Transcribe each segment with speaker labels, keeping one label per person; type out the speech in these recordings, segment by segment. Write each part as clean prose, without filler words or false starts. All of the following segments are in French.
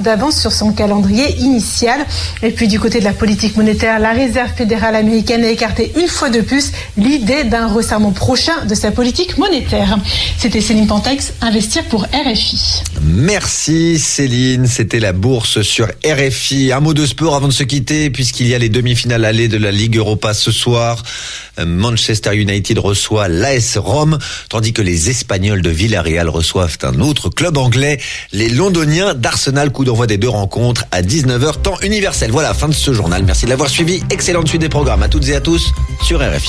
Speaker 1: d'avance sur son calendrier initial. Et puis du côté de la politique monétaire, la Réserve fédérale américaine a écarté une fois de plus l'idée d'un resserrement prochain de sa politique monétaire. C'était Céline Pantex, Investir pour RFI.
Speaker 2: Merci Céline, c'était la bourse sur RFI. Un mot de sport avant de se quitter, puisqu'il y a les demi-finales allées de la Ligue Europa ce soir. Manchester United reçoit l'AS Rome, tandis que les Espagnols de Villarreal reçoivent un autre club anglais, les Londoniens d'Arsenal. Coup d'envoi des deux rencontres à 19h, temps universel. Voilà, fin de ce journal. Merci de l'avoir suivi. Excellente suite des programmes à toutes et à tous sur RFI.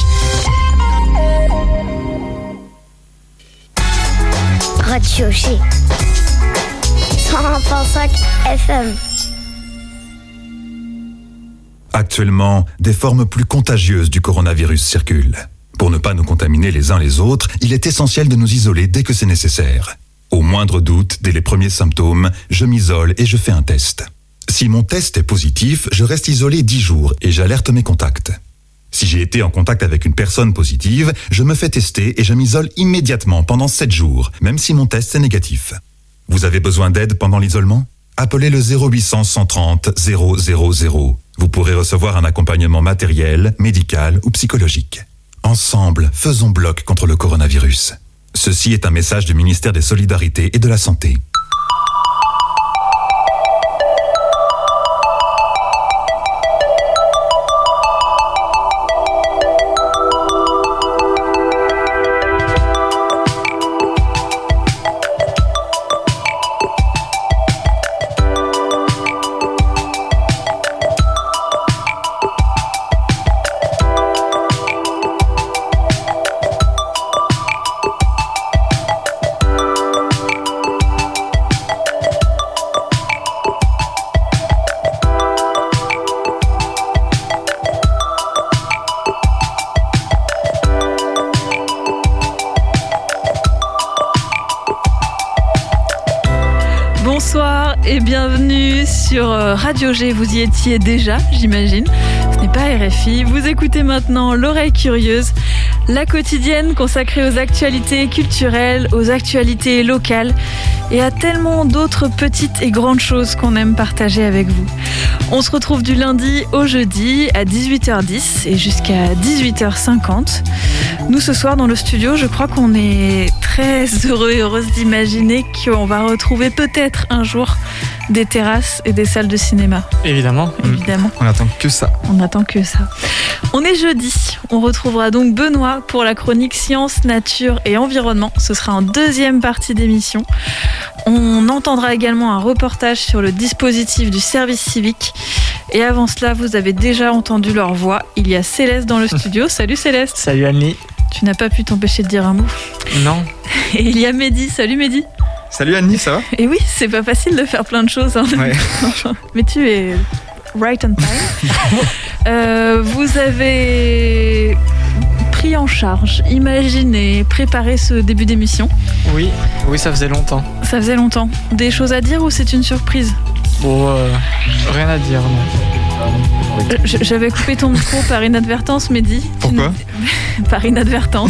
Speaker 3: Radio G 101.5 FM.
Speaker 4: Actuellement, des formes plus contagieuses du coronavirus circulent. Pour ne pas nous contaminer les uns les autres, il est essentiel de nous isoler dès que c'est nécessaire. Au moindre doute, dès les premiers symptômes, je m'isole et je fais un test. Si mon test est positif, je reste isolé 10 jours et j'alerte mes contacts. Si j'ai été en contact avec une personne positive, je me fais tester et je m'isole immédiatement pendant 7 jours, même si mon test est négatif. Vous avez besoin d'aide pendant l'isolement ? Appelez le 0800 130 000. Vous pourrez recevoir un accompagnement matériel, médical ou psychologique. Ensemble, faisons bloc contre le coronavirus. Ceci est un message du ministère des Solidarités et de la Santé.
Speaker 5: Bonsoir et bienvenue sur Radio G. Vous y étiez déjà, j'imagine. Ce n'est pas RFI. Vous écoutez maintenant L'Oreille Curieuse, la quotidienne consacrée aux actualités culturelles, aux actualités locales et à tellement d'autres petites et grandes choses qu'on aime partager avec vous. On se retrouve du lundi au jeudi à 18h10 et jusqu'à 18h50. Nous, ce soir, dans le studio, je crois qu'on est très heureux et heureuses d'imaginer qu'on va retrouver peut-être un jour des terrasses et des salles de cinéma.
Speaker 6: Évidemment. On n'attend que ça.
Speaker 5: On est jeudi. On retrouvera donc Benoît pour la chronique Sciences, Nature et Environnement. Ce sera en deuxième partie d'émission. On entendra également un reportage sur le dispositif du service civique. Et avant cela, vous avez déjà entendu leur voix. Il y a Céleste dans le studio. Salut Céleste.
Speaker 6: Salut Annie.
Speaker 5: Tu n'as pas pu t'empêcher de dire un mot.
Speaker 6: Non.
Speaker 5: Et il y a Mehdi. Salut Mehdi.
Speaker 6: Salut Annie, ça va ?
Speaker 5: Et oui, c'est pas facile de faire plein de choses.
Speaker 6: Ouais.
Speaker 5: Mais tu es right on time. Vous avez pris en charge, imaginé, préparé ce début d'émission.
Speaker 6: Oui, ça faisait longtemps.
Speaker 5: Ça faisait longtemps. Des choses à dire ou c'est une surprise ?
Speaker 6: Bon, rien à dire, non.
Speaker 5: J'avais coupé ton micro par inadvertance, Mehdi.
Speaker 6: Pourquoi ?
Speaker 5: Par inadvertance.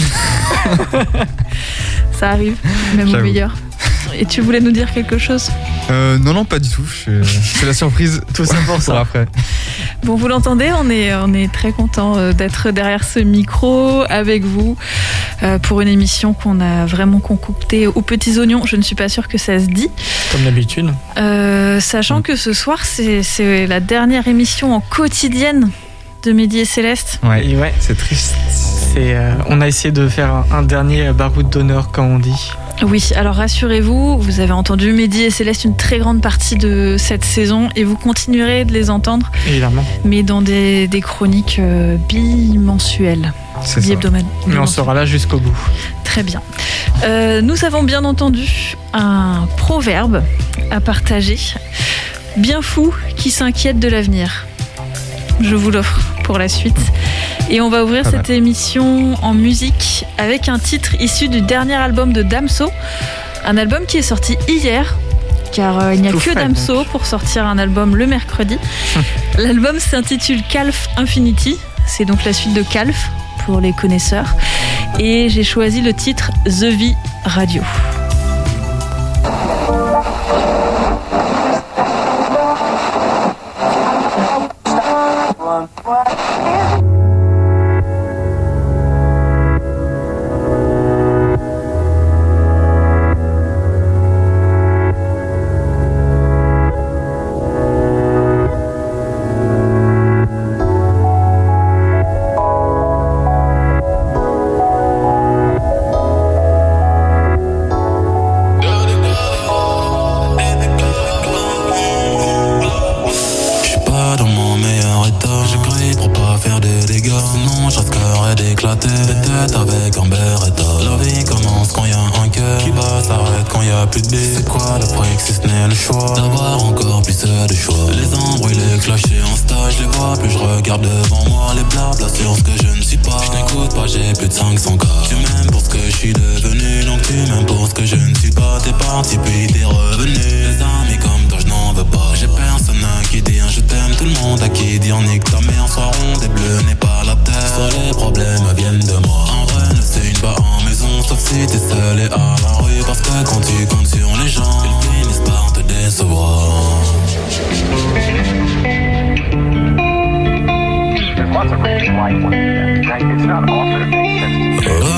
Speaker 5: Ça arrive, même au meilleur. Et tu voulais nous dire quelque chose ?
Speaker 6: Non, pas du tout. C'est la surprise, tout ça pour ça. Après.
Speaker 5: Bon, vous l'entendez, on est très content d'être derrière ce micro avec vous pour une émission qu'on a vraiment concoctée aux petits oignons. Je ne suis pas sûre que ça se dit.
Speaker 6: Comme d'habitude.
Speaker 5: Sachant que ce soir, c'est la dernière émission en quotidienne de Mehdi et Céleste.
Speaker 6: Ouais, c'est triste. On a essayé de faire un dernier baroud d'honneur, comme on dit.
Speaker 5: Oui, alors rassurez-vous, vous avez entendu Mehdi et Céleste une très grande partie de cette saison et vous continuerez de les entendre.
Speaker 6: Évidemment.
Speaker 5: Mais dans des chroniques bimensuelles.
Speaker 6: C'est ça. Mais on sera là jusqu'au bout.
Speaker 5: Très bien. Nous avons bien entendu un proverbe à partager. Bien fou qui s'inquiète de l'avenir. Je vous l'offre pour la suite. Et on va ouvrir cette émission en musique avec un titre issu du dernier album de Damso. Un album qui est sorti hier, car il n'y a que Damso pour sortir un album le mercredi. L'album s'intitule Calf Infinity. C'est donc la suite de Calf pour les connaisseurs. Et j'ai choisi le titre The V Radio.
Speaker 7: flashés en stage, je les vois plus, je regarde devant moi les blabla sur ce que je ne suis pas. Je n'écoute pas, j'ai plus de 500 cas. Tu m'aimes pour ce que je suis devenu, donc tu m'aimes pour ce que je ne suis pas. T'es parti puis t'es revenu. Des amis comme toi je n'en veux pas. J'ai personne à qui dire je t'aime, tout le monde à qui dire nique ta mère. Soir ronde et bleu n'est pas la terre. Soit les problèmes viennent de moi. En vrai ne signe pas en maison, sauf si t'es seul et à la rue. Parce que quand tu comptes sur les gens, ils finissent par te décevoir.
Speaker 8: There's lots of reasons why you want to do that. It's not often it makes sense to do.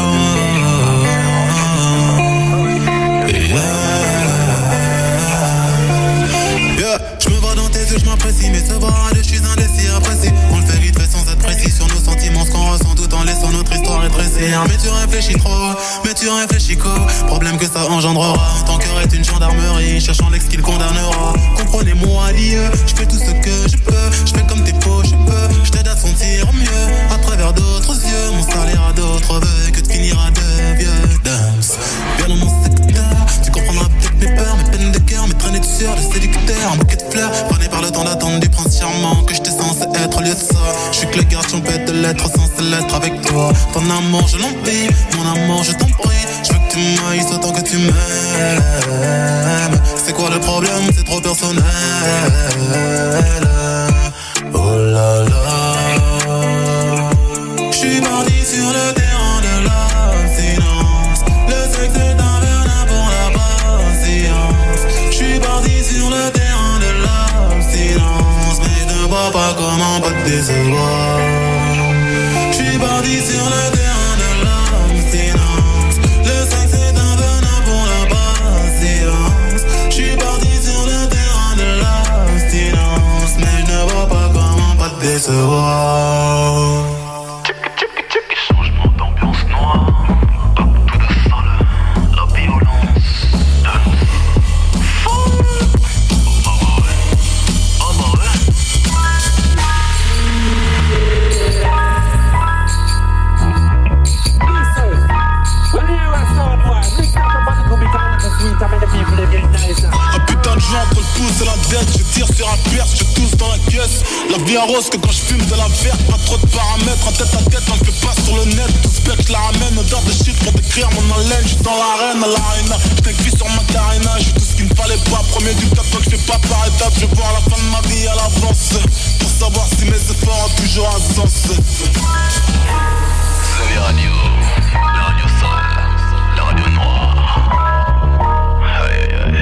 Speaker 7: Je me vois dans tes yeux, je m'apprécie, mais se voir à deux, je suis indécis, apprécié. On le fait vite fait sans être précis sur nos sentiments, ce qu'on ressent tout en laissant notre histoire être dressée. Mais tu réfléchis trop, mais tu réfléchis qu'au problème que ça engendrera. Ton cœur est une gendarmerie, cherchant l'ex qui le condamnera. Comprenez-moi, lieu, je fais tout ce que je peux, je fais comme tes peaux, je peux, je t'aide à te sentir mieux, à travers d'autres yeux, mon salaire à d'autres vœux, que de finir à deux vieux dance. Viens dans mon secteur, tu comprendras peut-être mes peurs, mes peines de cœur, mes traînées de sueur, de séducteurs, un bouquet de fleurs, fané par le temps d'attente du prince charmant, que j'étais censé être au lieu de ça. Je suis que le garçon bête de l'être censé l'être avec toi. Ton amour je l'empile, mon amour je t'en prie. Je veux que tu m'ailles autant que tu m'aimes. C'est quoi le problème, c'est trop personnel. Oh là là. Je suis parti sur le terrain de la silence. Le sexe est un venin pour la patience. Je suis parti sur le terrain de la silence, mais je ne vois pas comment pas te décevoir. Je suis parti sur le terrain de la silence. Le sexe est un venin pour la patience. Je suis parti sur le terrain de la silence, mais je ne vois pas comment pas te décevoir.
Speaker 8: Changement d'ambiance noire. Tout de salle, la violence de nos
Speaker 7: Un putain de joint entre le pouce et l'index, je tire sur un perche, je tousse dans la caisse. La vie en rose que quand je fume de la verte, pas trop de paramètres, en tête à tête, on le fait pas sur le net. Tout ce bec, je la ramène, odeur de shit pour décrire mon haleine. Je suis dans l'arène, à l'arena, je sur ma carena, j'ai tout ce qu'il ne fallait pas. Premier du top, donc je fais pas par étapes, je vais voir la fin de ma vie à l'avance, pour savoir si mes efforts ont toujours un sens.
Speaker 8: C'est les radios, la radio sale, la radio noire. Aïe aïe aïe.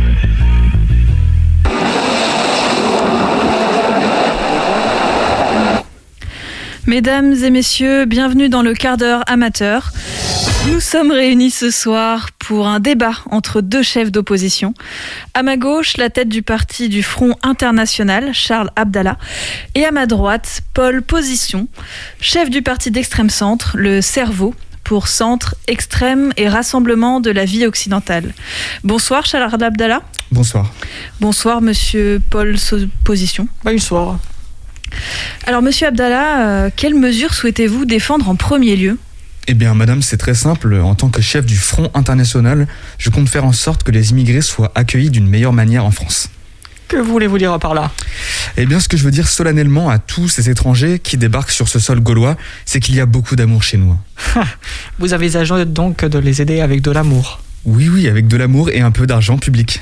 Speaker 5: Mesdames et messieurs, bienvenue dans le quart d'heure amateur. Nous sommes réunis ce soir pour un débat entre deux chefs d'opposition. À ma gauche, la tête du parti du Front International, Charles Abdallah. Et à ma droite, Paul Position, chef du parti d'extrême centre, le Cerveau, pour Centre, Extrême et Rassemblement de la vie occidentale. Bonsoir Charles Abdallah.
Speaker 9: Bonsoir.
Speaker 5: Bonsoir monsieur Paul Position.
Speaker 6: Bonsoir.
Speaker 5: Alors monsieur Abdallah, quelles mesures souhaitez-vous défendre en premier lieu ?
Speaker 9: Eh bien madame, c'est très simple. En tant que chef du Front International, je compte faire en sorte que les immigrés soient accueillis d'une meilleure manière en France.
Speaker 6: Que voulez-vous dire par là ?
Speaker 9: Eh bien ce que je veux dire solennellement à tous ces étrangers qui débarquent sur ce sol gaulois, c'est qu'il y a beaucoup d'amour chez nous.
Speaker 6: Vous avez envisagé donc de les aider avec de l'amour ?
Speaker 9: Oui, avec de l'amour et un peu d'argent public.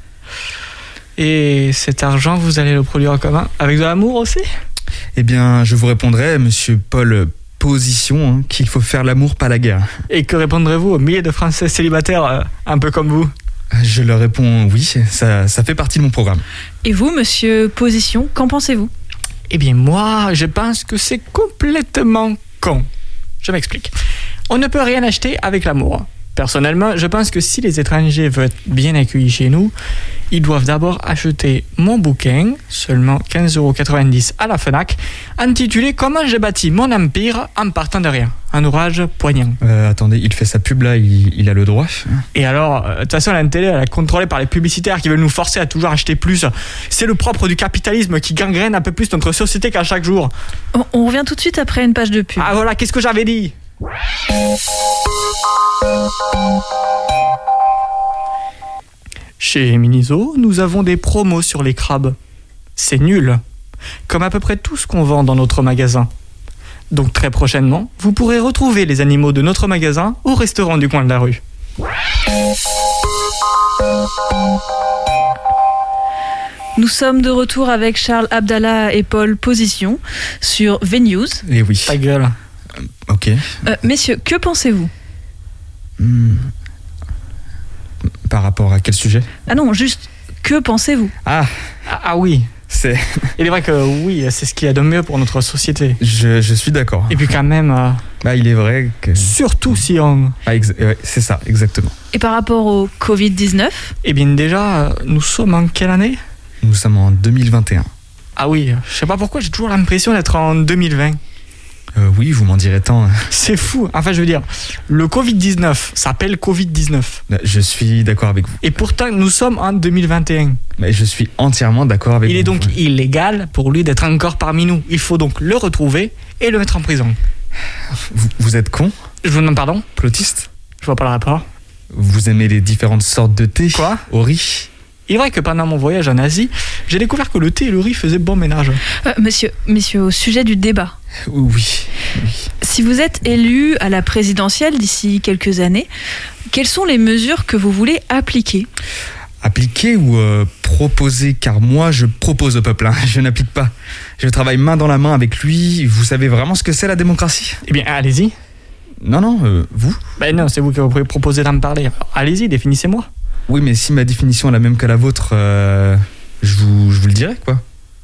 Speaker 6: Et cet argent, vous allez le produire comment ? Avec de l'amour aussi ?
Speaker 9: Eh bien, je vous répondrai, monsieur Paul Position, qu'il faut faire l'amour, pas la guerre.
Speaker 6: Et que répondrez-vous aux milliers de Français célibataires, un peu comme vous ?
Speaker 9: Je leur réponds oui, ça fait partie de mon programme.
Speaker 5: Et vous, monsieur Position, qu'en pensez-vous ?
Speaker 6: Eh bien, moi, je pense que c'est complètement con. Je m'explique. On ne peut rien acheter avec l'amour. Personnellement, je pense que si les étrangers veulent être bien accueillis chez nous, ils doivent d'abord acheter mon bouquin, seulement 15,90€ à la Fnac, intitulé « Comment j'ai bâti mon empire en partant de rien ». Un ouvrage poignant.
Speaker 9: Attendez, il fait sa pub là, il a le droit.
Speaker 6: Et alors, de toute façon, la télé, elle est contrôlée par les publicitaires qui veulent nous forcer à toujours acheter plus. C'est le propre du capitalisme qui gangrène un peu plus notre société qu'à chaque jour.
Speaker 5: On revient tout de suite après une page de pub.
Speaker 6: Ah voilà, qu'est-ce que j'avais dit ? Chez Miniso, nous avons des promos sur les crabes. C'est nul. comme à peu près tout ce qu'on vend dans notre magasin. Donc très prochainement, vous pourrez retrouver les animaux de notre magasin au restaurant du coin de la rue.
Speaker 5: Nous sommes de retour avec Charles Abdallah et Paul Position sur VNews.
Speaker 9: Et oui.
Speaker 6: Ta gueule.
Speaker 9: Ok.
Speaker 5: Messieurs, que pensez-vous ?
Speaker 9: Par rapport à quel sujet ?
Speaker 5: Ah non, juste, que pensez-vous ?
Speaker 9: Ah
Speaker 6: Oui.
Speaker 9: C'est...
Speaker 6: Il est vrai que oui, c'est ce qu'il y a de mieux pour notre société.
Speaker 9: Je suis d'accord.
Speaker 6: Et puis quand même...
Speaker 9: il est vrai que...
Speaker 6: Surtout si on...
Speaker 9: c'est ça, exactement.
Speaker 5: Et par rapport au Covid-19 ?
Speaker 6: Eh bien déjà, nous sommes en quelle année ?
Speaker 9: Nous sommes en 2021.
Speaker 6: Ah oui, je sais pas pourquoi, j'ai toujours l'impression d'être en 2020.
Speaker 9: Oui, vous m'en direz tant.
Speaker 6: C'est fou. Enfin, je veux dire, le Covid-19 s'appelle Covid-19.
Speaker 9: Je suis d'accord avec vous.
Speaker 6: Et pourtant, nous sommes en 2021.
Speaker 9: Mais je suis entièrement d'accord avec vous.
Speaker 6: Il est donc illégal pour lui d'être encore parmi nous. Il faut donc le retrouver et le mettre en prison.
Speaker 9: Vous êtes con ?
Speaker 6: Je vous demande pardon ?
Speaker 9: Plotiste ?
Speaker 6: Je vois pas le rapport.
Speaker 9: Vous aimez les différentes sortes de thé ?
Speaker 6: Quoi ?
Speaker 9: Au riz ?
Speaker 6: Il est vrai que pendant mon voyage en Asie, j'ai découvert que le thé et le riz faisaient bon ménage.
Speaker 5: Messieurs, au sujet du débat.
Speaker 9: Oui.
Speaker 5: Si vous êtes élu à la présidentielle d'ici quelques années, quelles sont les mesures que vous voulez appliquer ?
Speaker 9: Appliquer ou proposer ? Car moi, je propose au peuple, je n'applique pas. Je travaille main dans la main avec lui. Vous savez vraiment ce que c'est la démocratie ?
Speaker 6: Eh bien, allez-y.
Speaker 9: Non, vous ?
Speaker 6: Ben non, c'est vous qui avez proposé d'en parler. Alors, allez-y, définissez-moi.
Speaker 9: Oui, mais si ma définition est la même que la vôtre, je vous le dirai, quoi.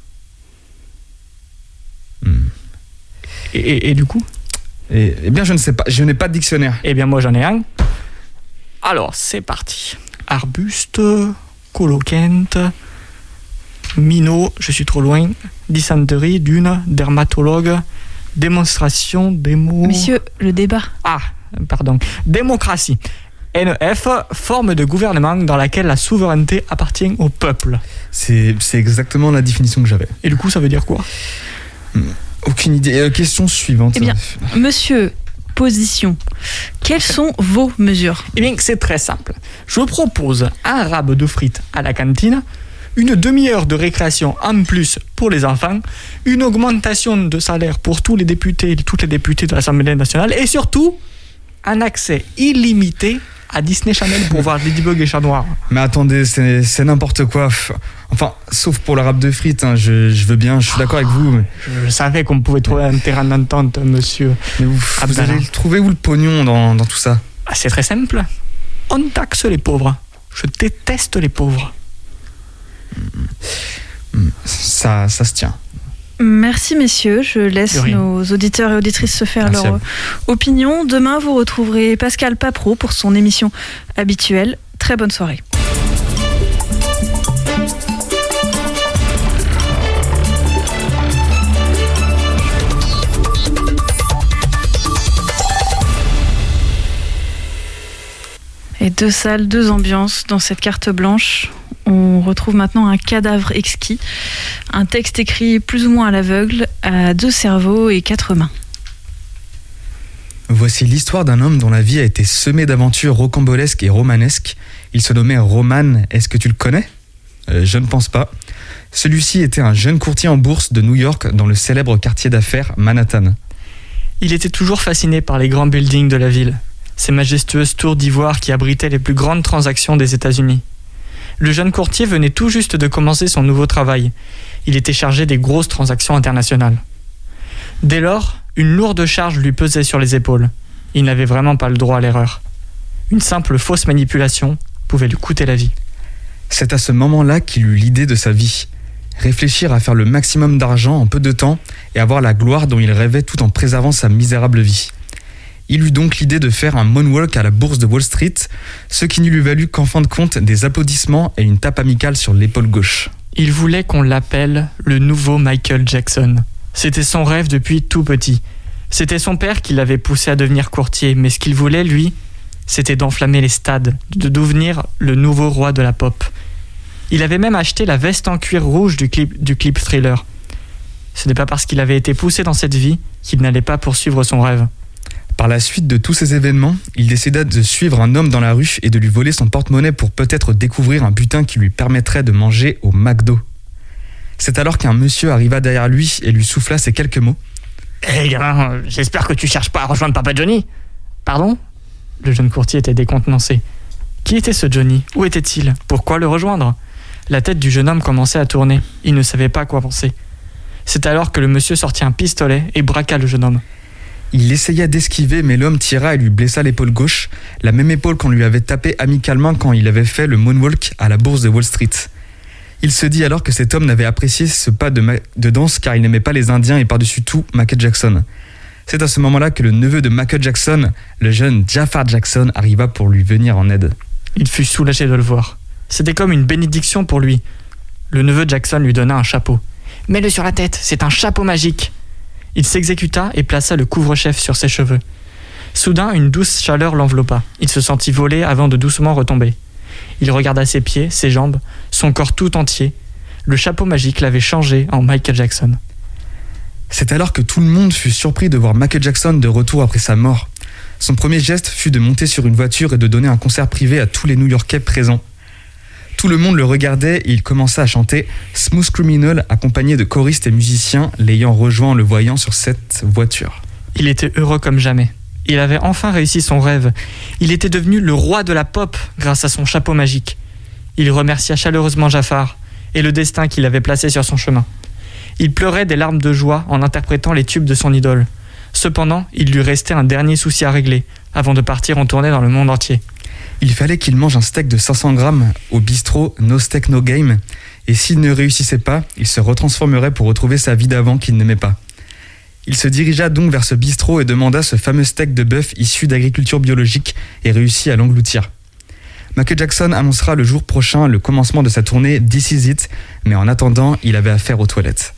Speaker 6: Et du coup ?
Speaker 9: Eh bien, je ne sais pas. Je n'ai pas de dictionnaire.
Speaker 6: Eh bien, moi, j'en ai un. Alors, c'est parti. Arbuste, coloquente, minot, je suis trop loin, dysenterie, dune, dermatologue, démonstration, démo...
Speaker 5: Messieurs, le débat.
Speaker 6: Ah, pardon. Démocratie. NEF, forme de gouvernement dans laquelle la souveraineté appartient au peuple.
Speaker 9: C'est exactement la définition que j'avais.
Speaker 6: Et du coup, ça veut dire quoi ?
Speaker 9: Aucune idée. Question suivante.
Speaker 5: Eh bien, monsieur Position, quelles sont vos mesures ?
Speaker 6: Eh bien, c'est très simple. Je propose un rab de frites à la cantine, une demi-heure de récréation en plus pour les enfants, une augmentation de salaire pour tous les députés et toutes les députées de l'Assemblée nationale, et surtout, un accès illimité à Disney Channel pour voir Ladybug et Chat Noir.
Speaker 9: Mais attendez, c'est n'importe quoi. Enfin, sauf pour le rap de frites, je veux bien, je suis d'accord avec vous. Mais...
Speaker 6: Je savais qu'on pouvait trouver un terrain d'entente, monsieur.
Speaker 9: Mais vous allez trouver où le pognon dans tout ça ?
Speaker 6: Ah, c'est très simple. On taxe les pauvres. Je déteste les pauvres.
Speaker 9: Ça se tient.
Speaker 5: Merci messieurs, je laisse nos auditeurs et auditrices se faire leur opinion. Demain, vous retrouverez Pascal Papro pour son émission habituelle. Très bonne soirée. Et 2 salles, 2 ambiances dans cette carte blanche. On retrouve maintenant un cadavre exquis, un texte écrit plus ou moins à l'aveugle, à 2 cerveaux et 4 mains.
Speaker 9: Voici l'histoire d'un homme dont la vie a été semée d'aventures rocambolesques et romanesques. Il se nommait Roman. Est-ce que tu le connais ? Je ne pense pas. Celui-ci était un jeune courtier en bourse de New York dans le célèbre quartier d'affaires Manhattan.
Speaker 6: Il était toujours fasciné par les grands buildings de la ville, ces majestueuses tours d'ivoire qui abritaient les plus grandes transactions des États-Unis. Le jeune courtier venait tout juste de commencer son nouveau travail. Il était chargé des grosses transactions internationales. Dès lors, une lourde charge lui pesait sur les épaules. Il n'avait vraiment pas le droit à l'erreur. Une simple fausse manipulation pouvait lui coûter la vie.
Speaker 9: C'est à ce moment-là qu'il eut l'idée de sa vie. Réfléchir à faire le maximum d'argent en peu de temps et avoir la gloire dont il rêvait tout en préservant sa misérable vie. Il eut donc l'idée de faire un moonwalk à la bourse de Wall Street, ce qui ne lui valut qu'en fin de compte des applaudissements et une tape amicale sur l'épaule gauche.
Speaker 6: Il voulait qu'on l'appelle le nouveau Michael Jackson. C'était son rêve depuis tout petit. C'était son père qui l'avait poussé à devenir courtier, mais ce qu'il voulait, lui, c'était d'enflammer les stades, de devenir le nouveau roi de la pop. Il avait même acheté la veste en cuir rouge du clip Thriller. Ce n'est pas parce qu'il avait été poussé dans cette vie qu'il n'allait pas poursuivre son rêve.
Speaker 9: Par la suite de tous ces événements, il décida de suivre un homme dans la rue et de lui voler son porte-monnaie pour peut-être découvrir un butin qui lui permettrait de manger au McDo. C'est alors qu'un monsieur arriva derrière lui et lui souffla ces quelques mots.
Speaker 6: « Hé gamin, j'espère que tu cherches pas à rejoindre Papa Johnny !» « Pardon ?» Le jeune courtier était décontenancé. Qui était ce Johnny ? Où était-il ? Pourquoi le rejoindre ? La tête du jeune homme commençait à tourner. Il ne savait pas quoi penser. C'est alors que le monsieur sortit un pistolet et braqua le jeune homme.
Speaker 9: Il essaya d'esquiver, mais l'homme tira et lui blessa l'épaule gauche, la même épaule qu'on lui avait tapée amicalement quand il avait fait le moonwalk à la bourse de Wall Street. Il se dit alors que cet homme n'avait apprécié ce pas de danse car il n'aimait pas les Indiens et par-dessus tout Michael Jackson. C'est à ce moment-là que le neveu de Michael Jackson, le jeune Jafar Jackson, arriva pour lui venir en aide.
Speaker 6: Il fut soulagé de le voir. C'était comme une bénédiction pour lui. Le neveu de Jackson lui donna un chapeau. « Mets-le sur la tête, c'est un chapeau magique !» Il s'exécuta et plaça le couvre-chef sur ses cheveux. Soudain, une douce chaleur l'enveloppa. Il se sentit voler avant de doucement retomber. Il regarda ses pieds, ses jambes, son corps tout entier. Le chapeau magique l'avait changé en Michael Jackson.
Speaker 9: C'est alors que tout le monde fut surpris de voir Michael Jackson de retour après sa mort. Son premier geste fut de monter sur une voiture et de donner un concert privé à tous les New-Yorkais présents. Tout le monde le regardait et il commença à chanter Smooth Criminal accompagné de choristes et musiciens l'ayant rejoint en le voyant sur cette voiture.
Speaker 6: Il était heureux comme jamais. Il avait enfin réussi son rêve. Il était devenu le roi de la pop grâce à son chapeau magique. Il remercia chaleureusement Jafar et le destin qu'il avait placé sur son chemin. Il pleurait des larmes de joie en interprétant les tubes de son idole. Cependant, il lui restait un dernier souci à régler avant de partir en tournée dans le monde entier.
Speaker 9: Il fallait qu'il mange un steak de 500 grammes au bistrot No Steak No Game et s'il ne réussissait pas, il se retransformerait pour retrouver sa vie d'avant qu'il n'aimait pas. Il se dirigea donc vers ce bistrot et demanda ce fameux steak de bœuf issu d'agriculture biologique et réussit à l'engloutir. Michael Jackson annoncera le jour prochain le commencement de sa tournée This Is It, mais en attendant, il avait affaire aux toilettes.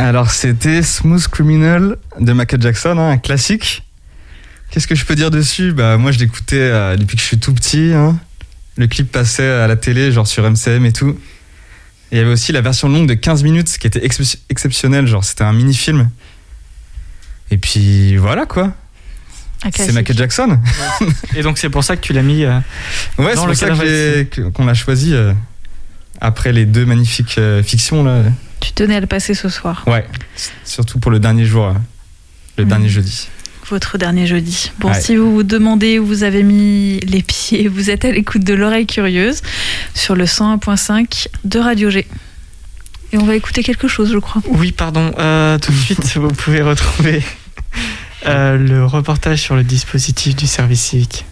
Speaker 9: Alors c'était Smooth Criminal de Michael Jackson, un classique. Qu'est-ce que je peux dire dessus ? Moi je l'écoutais depuis que je suis tout petit. Le clip passait à la télé, genre sur MCM et tout. Et il y avait aussi la version longue de 15 minutes qui était exceptionnelle, genre c'était un mini-film. Et puis voilà quoi. C'est Michael Jackson.
Speaker 6: Et donc c'est pour ça que tu l'as mis
Speaker 9: ouais, c'est pour ça qu'on l'a choisi après les 2 magnifiques fictions là.
Speaker 5: Tu tenais à le passer ce soir.
Speaker 9: Ouais, surtout pour le dernier jour, le dernier jeudi.
Speaker 5: Votre dernier jeudi. Bon,
Speaker 9: ouais.
Speaker 5: Si vous vous demandez où vous avez mis les pieds, vous êtes à l'écoute de l'oreille curieuse sur le 101.5 de Radio G. Et on va écouter quelque chose, je crois.
Speaker 6: Oui, pardon. Tout de suite, vous pouvez retrouver le reportage sur le dispositif du service civique.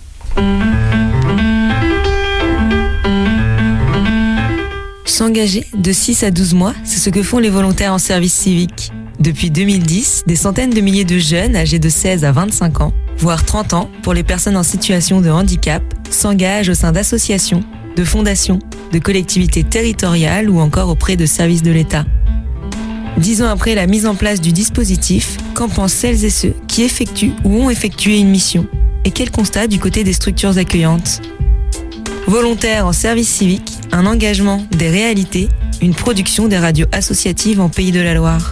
Speaker 10: S'engager de 6 à 12 mois, c'est ce que font les volontaires en service civique. Depuis 2010, des centaines de milliers de jeunes âgés de 16 à 25 ans, voire 30 ans pour les personnes en situation de handicap, s'engagent au sein d'associations, de fondations, de collectivités territoriales ou encore auprès de services de l'État. 10 ans après la mise en place du dispositif, qu'en pensent celles et ceux qui effectuent ou ont effectué une mission ? Et quel constat du côté des structures accueillantes ? Volontaires en service civique, un engagement, des réalités, une production des radios associatives en Pays de la Loire.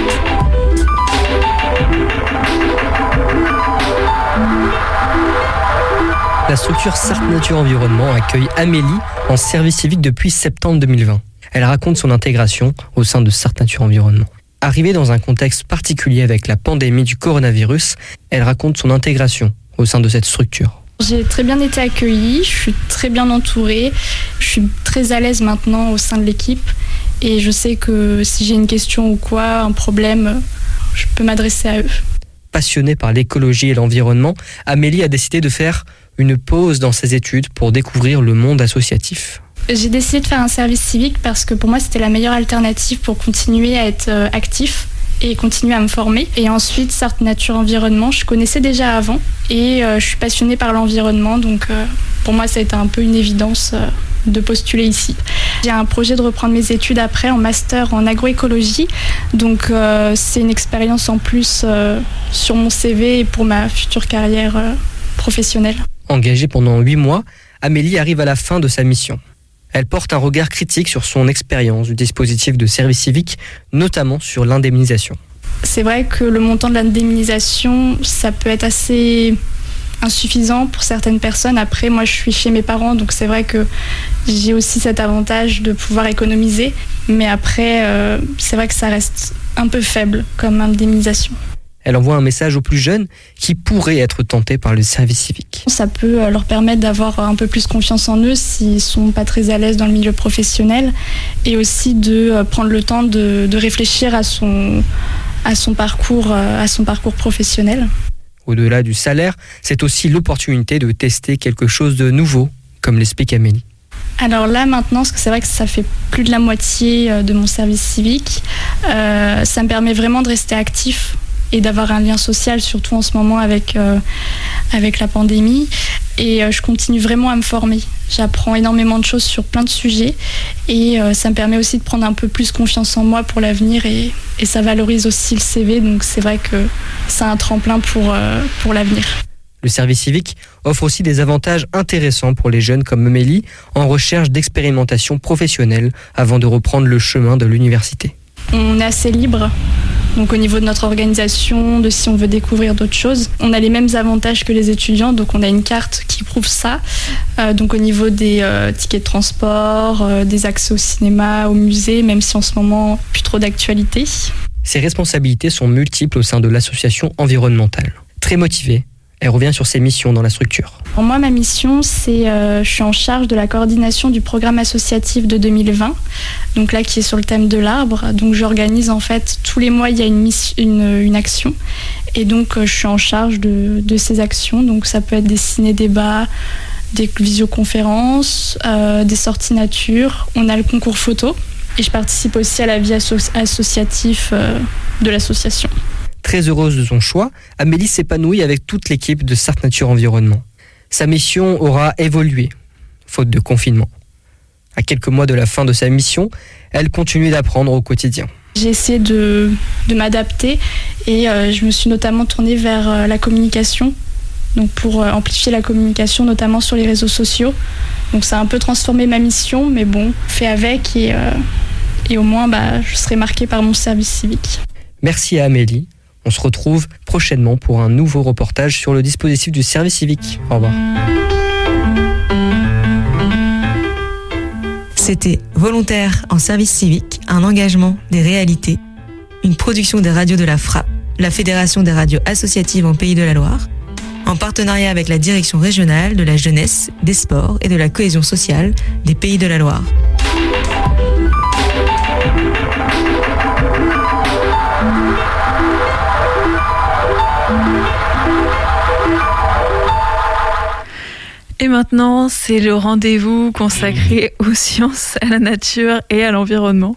Speaker 11: La structure Sarthe Nature Environnement accueille Amélie en service civique depuis septembre 2020. Elle raconte son intégration au sein de Sarthe Nature Environnement. Arrivée dans un contexte particulier avec la pandémie du coronavirus, elle raconte son intégration au sein de cette structure.
Speaker 12: J'ai très bien été accueillie, je suis très bien entourée, je suis très à l'aise maintenant au sein de l'équipe et je sais que si j'ai une question ou quoi, un problème, je peux m'adresser à eux.
Speaker 11: Passionnée par l'écologie et l'environnement, Amélie a décidé de faire une pause dans ses études pour découvrir le monde associatif.
Speaker 12: J'ai décidé de faire un service civique parce que pour moi c'était la meilleure alternative pour continuer à être actif et continuer à me former. Et ensuite, Sarthe Nature Environnement, je connaissais déjà avant et je suis passionnée par l'environnement, donc pour moi ça a été un peu une évidence de postuler ici. J'ai un projet de reprendre mes études après en master en agroécologie, donc c'est une expérience en plus sur mon CV et pour ma future carrière professionnelle.
Speaker 11: Engagée pendant 8 mois, Amélie arrive à la fin de sa mission. Elle porte un regard critique sur son expérience du dispositif de service civique, notamment sur l'indemnisation.
Speaker 12: C'est vrai que le montant de l'indemnisation, ça peut être assez insuffisant pour certaines personnes. Après, moi, je suis chez mes parents, donc c'est vrai que j'ai aussi cet avantage de pouvoir économiser. Mais après, c'est vrai que ça reste un peu faible comme indemnisation.
Speaker 11: Elle envoie un message aux plus jeunes qui pourraient être tentés par le service civique.
Speaker 12: Ça peut leur permettre d'avoir un peu plus confiance en eux s'ils ne sont pas très à l'aise dans le milieu professionnel et aussi de prendre le temps de réfléchir à son parcours professionnel.
Speaker 11: Au-delà du salaire, c'est aussi l'opportunité de tester quelque chose de nouveau, comme l'explique Amélie.
Speaker 12: Alors là maintenant, parce que c'est vrai que ça fait plus de la moitié de mon service civique, ça me permet vraiment de rester actif et d'avoir un lien social, surtout en ce moment avec la pandémie. Et je continue vraiment à me former. J'apprends énormément de choses sur plein de sujets et ça me permet aussi de prendre un peu plus confiance en moi pour l'avenir et ça valorise aussi le CV. Donc c'est vrai que c'est un tremplin pour l'avenir.
Speaker 11: Le service civique offre aussi des avantages intéressants pour les jeunes comme Amélie en recherche d'expérimentation professionnelle avant de reprendre le chemin de l'université.
Speaker 12: On est assez libre. Donc au niveau de notre organisation, de si on veut découvrir d'autres choses, on a les mêmes avantages que les étudiants, donc on a une carte qui prouve ça. Donc au niveau des tickets de transport, des accès au cinéma, au musée, même si en ce moment, plus trop d'actualité.
Speaker 11: Ses responsabilités sont multiples au sein de l'association environnementale. Très motivée, elle revient sur ses missions dans la structure.
Speaker 12: Pour moi, ma mission, c'est je suis en charge de la coordination du programme associatif de 2020, donc là qui est sur le thème de l'arbre. Donc j'organise en fait tous les mois il y a une action et donc je suis en charge de ces actions. Donc ça peut être des ciné-débats, des visioconférences, des sorties nature. On a le concours photo et je participe aussi à la vie associative de l'association.
Speaker 11: Très heureuse de son choix, Amélie s'épanouit avec toute l'équipe de Sarthe Nature Environnement. Sa mission aura évolué, faute de confinement. À quelques mois de la fin de sa mission, elle continue d'apprendre au quotidien.
Speaker 12: J'ai essayé de m'adapter et je me suis notamment tournée vers la communication, donc pour amplifier la communication, notamment sur les réseaux sociaux. Donc ça a un peu transformé ma mission, mais bon, fait avec et au moins je serai marquée par mon service civique.
Speaker 11: Merci à Amélie. On se retrouve prochainement pour un nouveau reportage sur le dispositif du service civique. Au revoir.
Speaker 10: C'était Volontaire en service civique, un engagement, des réalités, une production des radios de la FRAP, la Fédération des radios associatives en Pays de la Loire, en partenariat avec la Direction régionale de la jeunesse, des sports et de la cohésion sociale des Pays de la Loire.
Speaker 5: Et maintenant, c'est le rendez-vous consacré aux sciences, à la nature et à l'environnement.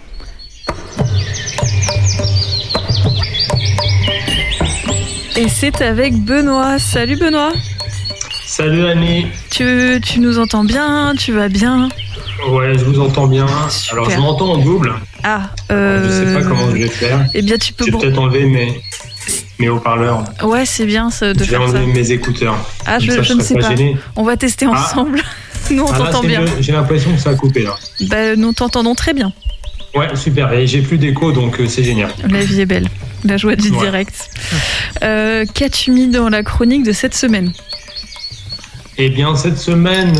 Speaker 5: Et c'est avec Benoît. Salut Benoît.
Speaker 13: Salut Annie.
Speaker 5: Tu nous entends bien? Tu vas bien?
Speaker 13: Ouais, je vous entends bien.
Speaker 5: Super.
Speaker 13: Alors je m'entends en double. Je sais pas comment je vais faire.
Speaker 5: Eh bien, tu peux.
Speaker 13: Je vais peut-être enlever mes haut-parleurs.
Speaker 5: Ouais, c'est bien de faire ça.
Speaker 13: Je vais enlever mes écouteurs.
Speaker 5: Je ne sais pas. Gêné. On va tester ensemble. Nous, on t'entend bien.
Speaker 13: J'ai l'impression que ça a coupé là.
Speaker 5: Nous t'entendons très bien.
Speaker 13: Ouais, super. Et j'ai plus d'écho, donc c'est génial.
Speaker 5: La vie est belle. La joie du direct. Qu'as-tu mis dans la chronique de cette semaine?
Speaker 13: Eh bien, cette semaine,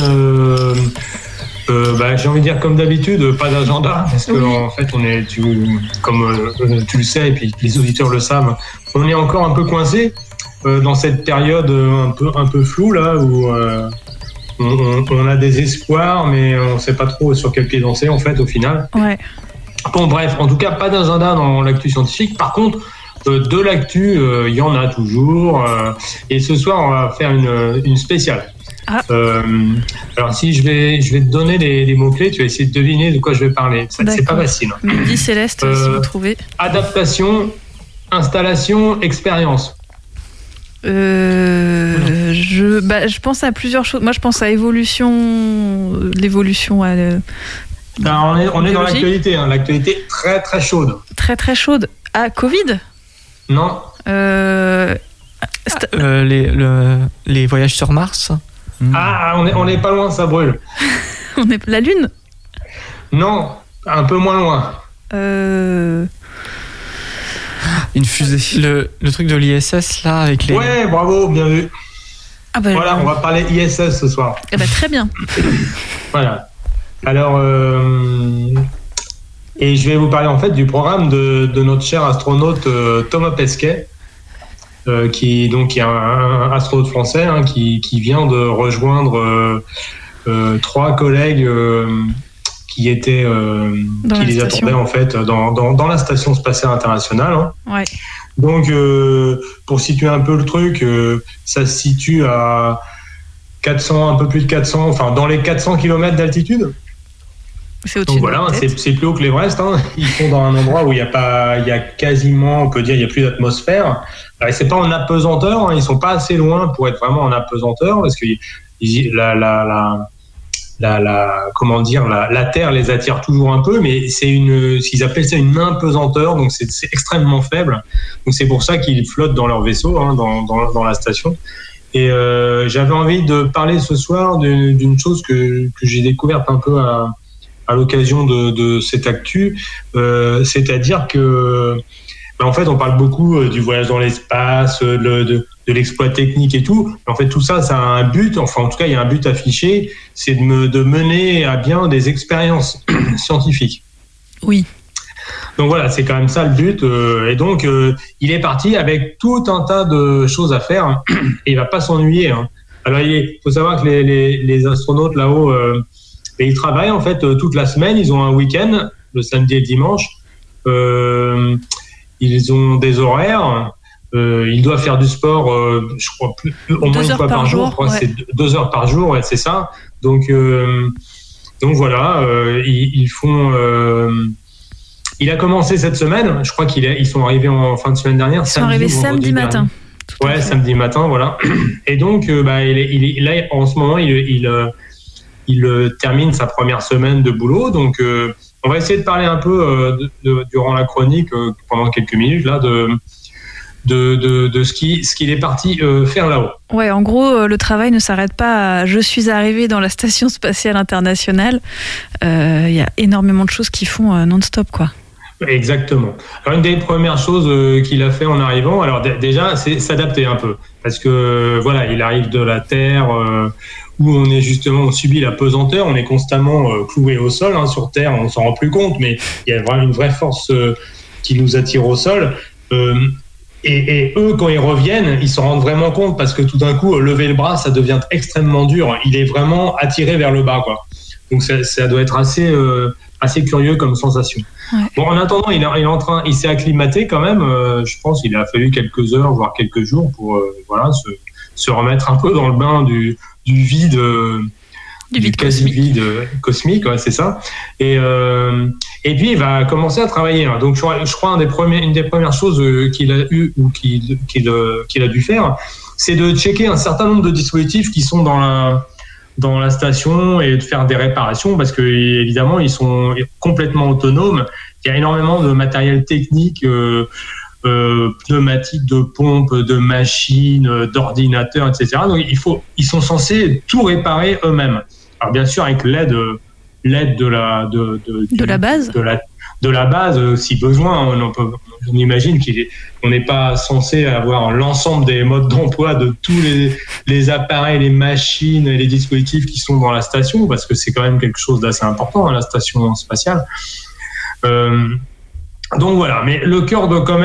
Speaker 13: j'ai envie de dire comme d'habitude, pas d'agenda, parce que en fait, comme tu le sais, et puis les auditeurs le savent, on est encore un peu coincé dans cette période un peu floue là, où on a des espoirs, mais on ne sait pas trop sur quel pied danser en fait au final.
Speaker 5: Ouais.
Speaker 13: Bon, bref, en tout cas, pas d'agenda dans l'actu scientifique. Par contre, de l'actu, il y en a toujours. Et ce soir, on va faire une spéciale. Alors, si je vais te donner les mots-clés, tu vas essayer de deviner de quoi je vais parler. C'est pas facile.
Speaker 5: Midi Céleste, si vous trouvez.
Speaker 13: Adaptation, installation, expérience.
Speaker 5: Je pense à plusieurs choses. Moi, je pense à l'évolution à...
Speaker 13: on est dans l'actualité, l'actualité très très chaude.
Speaker 5: Très très chaude. Ah, Covid ?
Speaker 13: Non.
Speaker 6: Les voyages sur Mars.
Speaker 13: On est pas loin, ça brûle.
Speaker 5: La Lune ?
Speaker 13: Non, un peu moins loin.
Speaker 9: Une fusée.
Speaker 6: Le truc de l'ISS là avec les...
Speaker 13: Ouais, bravo, bien vu. Voilà, on va parler ISS ce soir.
Speaker 5: Très bien.
Speaker 13: Voilà. Alors, et je vais vous parler en fait du programme de notre cher astronaute Thomas Pesquet, qui est un astronaute français qui vient de rejoindre 3 collègues qui étaient qui les attendaient en fait dans la station spatiale internationale.
Speaker 5: Ouais.
Speaker 13: Donc, pour situer un peu le truc, ça se situe à 400, un peu plus de 400, enfin dans les 400 km d'altitude.
Speaker 5: C'est
Speaker 13: donc voilà, c'est plus haut que l'Everest. Ils sont dans un endroit où il y a quasiment, on peut dire, il y a plus d'atmosphère. Alors, c'est pas en apesanteur, ils sont pas assez loin pour être vraiment en apesanteur, parce que la Terre les attire toujours un peu, mais c'est ce qu'ils appellent ça une impesanteur, donc c'est extrêmement faible. Donc c'est pour ça qu'ils flottent dans leur vaisseau, dans la station. Et j'avais envie de parler ce soir d'une chose que j'ai découverte un peu à l'occasion de cette actu, c'est-à-dire que en fait on parle beaucoup du voyage dans l'espace, de l'exploit technique et tout. En fait tout ça a un but, enfin en tout cas il y a un but affiché, c'est de mener à bien des expériences scientifiques.
Speaker 5: Oui.
Speaker 13: Donc voilà, c'est quand même ça le but. Et donc il est parti avec tout un tas de choses à faire et il va pas s'ennuyer. Alors il faut savoir que les astronautes là-haut, ils travaillent en fait toute la semaine. Ils ont un week-end, le samedi et le dimanche. Ils ont des horaires. Ils doivent faire du sport, je crois, au moins une fois par jour. Je crois que c'est 2 heures par jour, ouais, c'est ça. Donc voilà, ils font. Il a commencé cette semaine. Je crois qu'ils sont arrivés en fin de semaine dernière.
Speaker 5: Ils sont arrivés samedi matin.
Speaker 13: Ouais, samedi matin, voilà. Et donc, il en ce moment, il termine sa première semaine de boulot. Donc, on va essayer de parler un peu durant la chronique, pendant quelques minutes, là, de ce qu'il est parti faire là-haut.
Speaker 5: Ouais, en gros, le travail ne s'arrête pas à « je suis arrivé dans la Station spatiale internationale ». Il y a énormément de choses qui font non-stop, quoi.
Speaker 13: Exactement. Alors, une des premières choses qu'il a fait en arrivant, alors déjà, c'est s'adapter un peu. Parce que, voilà, il arrive de la Terre où on subit la pesanteur, on est constamment cloué au sol. Sur Terre, on s'en rend plus compte, mais il y a vraiment une vraie force qui nous attire au sol. Et eux, quand ils reviennent, ils s'en rendent vraiment compte parce que tout d'un coup, lever le bras, ça devient extrêmement dur. Il est vraiment attiré vers le bas, quoi. Donc ça doit être assez curieux comme sensation. Ouais. Bon, en attendant, il s'est acclimaté quand même. Je pense qu'il a fallu quelques heures, voire quelques jours pour se remettre un peu dans le bain du vide. Du quasi-vide cosmique, ouais, c'est ça. Et puis il va commencer à travailler. Donc je crois une des premières choses qu'il a eu ou qu'il a dû faire, c'est de checker un certain nombre de dispositifs qui sont dans la station et de faire des réparations parce que évidemment ils sont complètement autonomes. Il y a énormément de matériel technique. Pneumatiques, de pompes, de machines, d'ordinateurs, etc. Donc ils sont censés tout réparer eux-mêmes. Alors bien sûr avec l'aide de la base, de la base si besoin. On imagine qu'on n'est pas censé avoir l'ensemble des modes d'emploi de tous les appareils, les machines et les dispositifs qui sont dans la station parce que c'est quand même quelque chose d'assez important, la station spatiale. Donc voilà, mais le cœur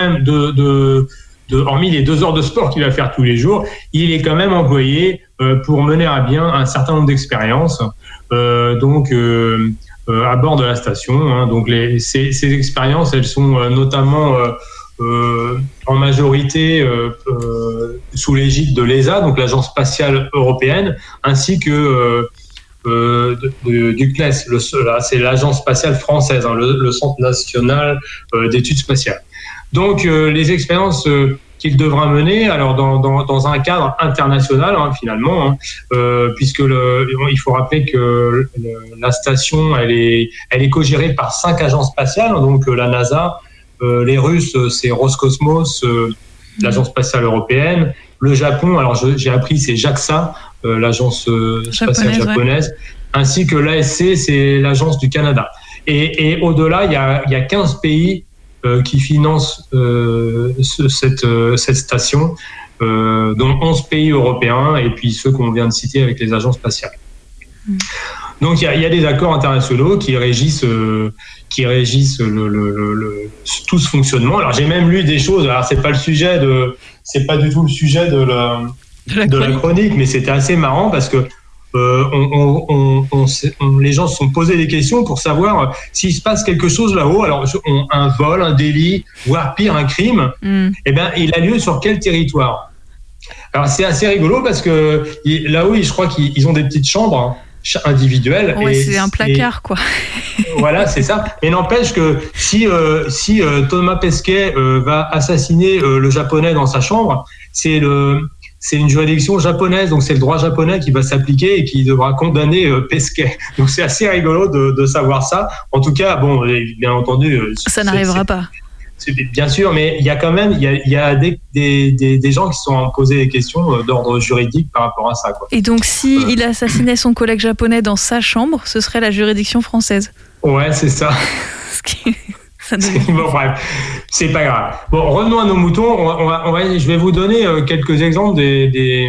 Speaker 13: hormis les 2 heures de sport qu'il va faire tous les jours, il est quand même employé pour mener à bien un certain nombre d'expériences à bord de la station. Donc ces expériences, elles sont notamment en majorité sous l'égide de l'ESA, donc l'Agence spatiale européenne, ainsi que du CNES, c'est l'agence spatiale française, le Centre national d'études spatiales. Donc les expériences qu'il devra mener, alors dans un cadre international finalement, puisque il faut rappeler que la station elle est co-gérée par 5 agences spatiales, donc la NASA, les Russes c'est Roscosmos, l'agence spatiale européenne, le Japon, alors j'ai appris c'est JAXA, l'agence spatiale japonaise, ainsi que l'ASC, c'est l'agence du Canada. Et au-delà, il y a 15 pays qui financent cette station, dont 11 pays européens, et puis ceux qu'on vient de citer avec les agences spatiales. Donc il y a des accords internationaux qui régissent tout ce fonctionnement. Alors j'ai même lu des choses. Alors c'est pas du tout le sujet de la chronique, mais c'était assez marrant parce que les gens se sont posé des questions pour savoir s'il se passe quelque chose là-haut. Alors un vol, un délit, voire pire un crime, il a lieu sur quel territoire? Alors c'est assez rigolo parce que là-haut, je crois qu'ils ont des petites chambres individuelles.
Speaker 5: Ouais, c'est un placard, quoi.
Speaker 13: Voilà, c'est ça. Mais n'empêche que si Thomas Pesquet va assassiner le japonais dans sa chambre, c'est une juridiction japonaise, donc c'est le droit japonais qui va s'appliquer et qui devra condamner Pesquet. Donc c'est assez rigolo de savoir ça. En tout cas, bon, bien entendu,
Speaker 5: ça n'arrivera pas.
Speaker 13: Bien sûr, mais il y a quand même des gens qui se sont posés des questions d'ordre juridique par rapport à ça, quoi.
Speaker 5: Et donc si il assassinait son collègue japonais dans sa chambre, ce serait la juridiction française.
Speaker 13: Ouais, c'est ça. Bon, bref, c'est pas grave. Bon, revenons à nos moutons. Je vais vous donner quelques exemples des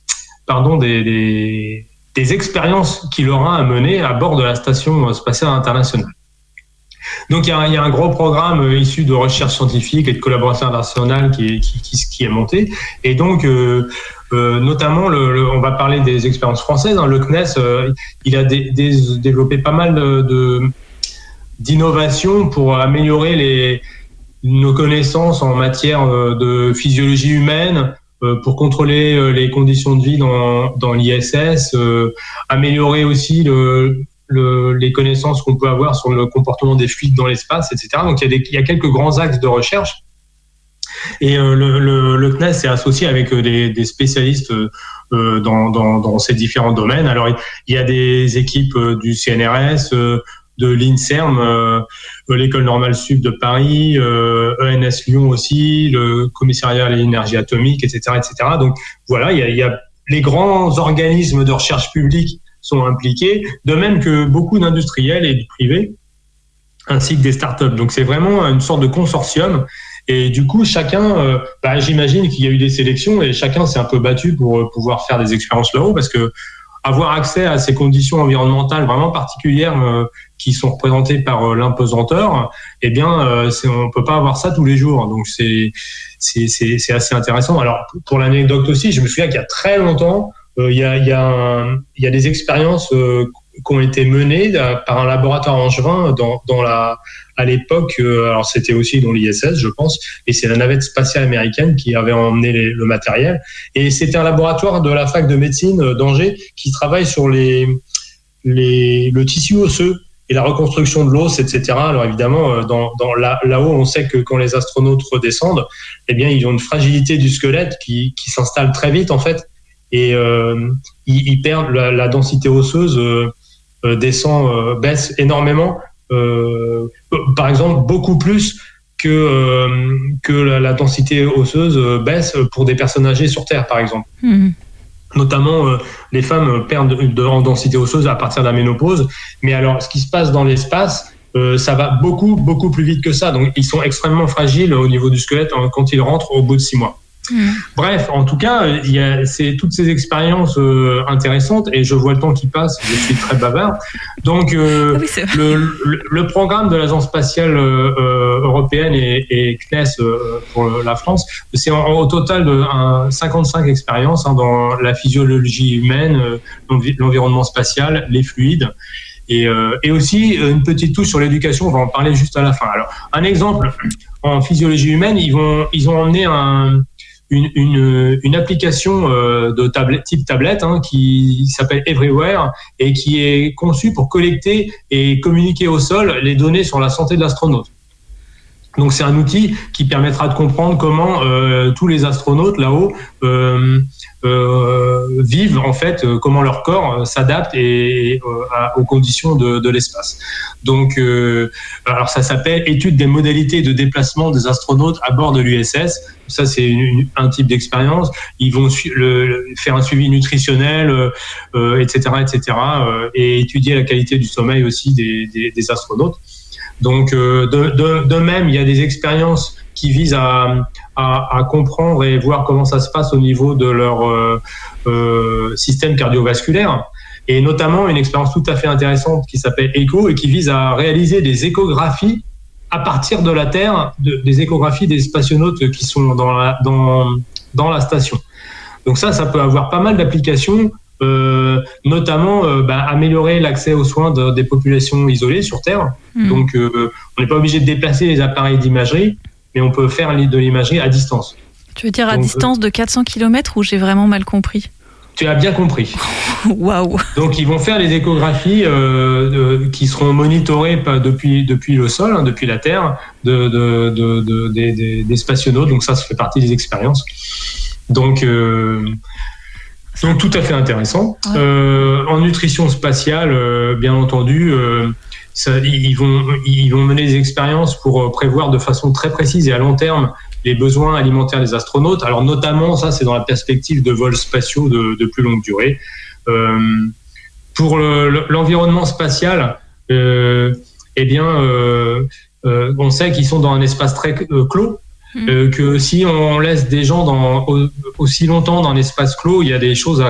Speaker 13: expériences qu'il aura à mener à bord de la station spatiale internationale. Donc, il y a un gros programme issu de recherche scientifique et de collaboration internationale qui est monté. Et donc, notamment, on va parler des expériences françaises. Le CNES, il a développé pas mal d'innovation pour améliorer nos connaissances en matière de physiologie humaine, pour contrôler les conditions de vie dans l'ISS, améliorer aussi les connaissances qu'on peut avoir sur le comportement des fluides dans l'espace, etc. Donc il y a quelques grands axes de recherche. Et le CNES est associé avec des spécialistes dans ces différents domaines. Alors il y a des équipes du CNRS, de l'INSERM, l'École normale sup de Paris, ENS Lyon aussi, le commissariat à l'énergie atomique, etc., etc. Donc voilà, il y a les grands organismes de recherche publique sont impliqués, de même que beaucoup d'industriels et du privé, ainsi que des startups. Donc c'est vraiment une sorte de consortium. Et du coup, chacun, j'imagine qu'il y a eu des sélections et chacun s'est un peu battu pour pouvoir faire des expériences là-haut, parce que avoir accès à ces conditions environnementales vraiment particulières qui sont représentées par l'impesanteur, eh bien, on peut pas avoir ça tous les jours. Donc c'est assez intéressant. Alors pour l'anecdote aussi, je me souviens qu'il y a très longtemps, il y a des expériences qui ont été menées par un laboratoire angevin à l'époque, alors c'était aussi dans l'ISS, je pense, et c'est la navette spatiale américaine qui avait emmené le matériel. Et c'était un laboratoire de la fac de médecine d'Angers qui travaille sur le tissu osseux et la reconstruction de l'os, etc. Alors évidemment, là-haut, on sait que quand les astronautes redescendent, eh bien, ils ont une fragilité du squelette qui s'installe très vite, en fait, et ils perdent la densité osseuse, baisse énormément. Par exemple, beaucoup plus que la densité osseuse baisse pour des personnes âgées sur Terre, par exemple. Notamment, les femmes perdent en densité osseuse à partir de la ménopause. Mais alors, ce qui se passe dans l'espace, ça va beaucoup, beaucoup plus vite que ça. Donc, ils sont extrêmement fragiles au niveau du squelette quand ils rentrent au bout de 6 mois. Bref, en tout cas, c'est toutes ces expériences intéressantes, et je vois le temps qui passe, je suis très bavard. Donc, le programme de l'Agence spatiale européenne et CNES pour la France, c'est au total de 55 expériences dans la physiologie humaine, l'environnement spatial, les fluides. Et aussi une petite touche sur l'éducation, on va en parler juste à la fin. Alors, un exemple, en physiologie humaine, ils ont emmené une application de type tablette qui s'appelle Everywhere et qui est conçue pour collecter et communiquer au sol les données sur la santé de l'astronaute. Donc c'est un outil qui permettra de comprendre comment tous les astronautes là-haut vivent, en fait, comment leur corps s'adapte aux conditions de l'espace. Donc, alors ça s'appelle étude des modalités de déplacement des astronautes à bord de l'USS. Ça, c'est un type d'expérience. Ils vont faire un suivi nutritionnel, etc., et étudier la qualité du sommeil aussi des astronautes. Donc, de même, il y a des expériences qui visent à comprendre et voir comment ça se passe au niveau de leur système cardiovasculaire, et notamment une expérience tout à fait intéressante qui s'appelle ECHO et qui vise à réaliser des échographies à partir de la Terre, des échographies des spationautes qui sont dans la station. Donc ça peut avoir pas mal d'applications. Notamment améliorer l'accès aux soins des populations isolées sur Terre. Donc on n'est pas obligé de déplacer les appareils d'imagerie, mais on peut faire de l'imagerie à distance.
Speaker 5: Tu veux dire à distance de 400 km, ou j'ai vraiment mal compris?
Speaker 13: Tu as bien compris.
Speaker 5: Waouh.
Speaker 13: Donc ils vont faire les échographies qui seront monitorées depuis le sol, depuis la Terre, des spationautes. Donc ça fait partie des expériences. Donc tout à fait intéressant. En nutrition spatiale, bien entendu, ils vont mener des expériences pour prévoir de façon très précise et à long terme les besoins alimentaires des astronautes. Alors notamment, ça c'est dans la perspective de vols spatiaux de plus longue durée. Pour l'environnement spatial, on sait qu'ils sont dans un espace très clos. Que si on laisse des gens aussi longtemps dans l'espace clos, il y a des choses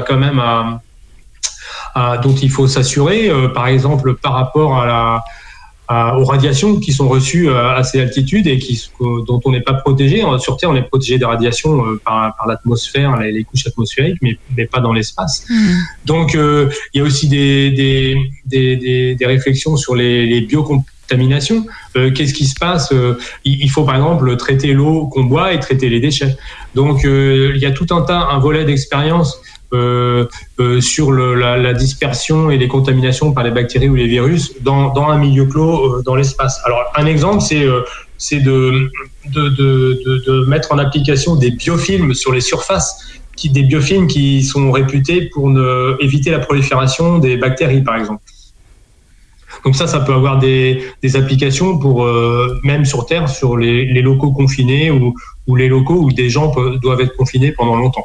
Speaker 13: dont il faut s'assurer, par exemple par rapport aux radiations qui sont reçues à ces altitudes et dont on n'est pas protégé. Sur Terre, on est protégé des radiations par l'atmosphère, les couches atmosphériques, mais pas dans l'espace. Donc il y a aussi des réflexions sur les biocontaminations. Qu'est-ce qui se passe? Il faut par exemple traiter l'eau qu'on boit et traiter les déchets. Donc il y a tout un volet d'expérience sur la dispersion et les contaminations par les bactéries ou les virus dans un milieu clos dans l'espace. Alors un exemple, c'est de mettre en application des biofilms sur les surfaces, des biofilms qui sont réputés pour éviter la prolifération des bactéries, par exemple. Donc ça peut avoir des applications pour même sur Terre, sur les locaux confinés ou les locaux où des gens doivent être confinés pendant longtemps.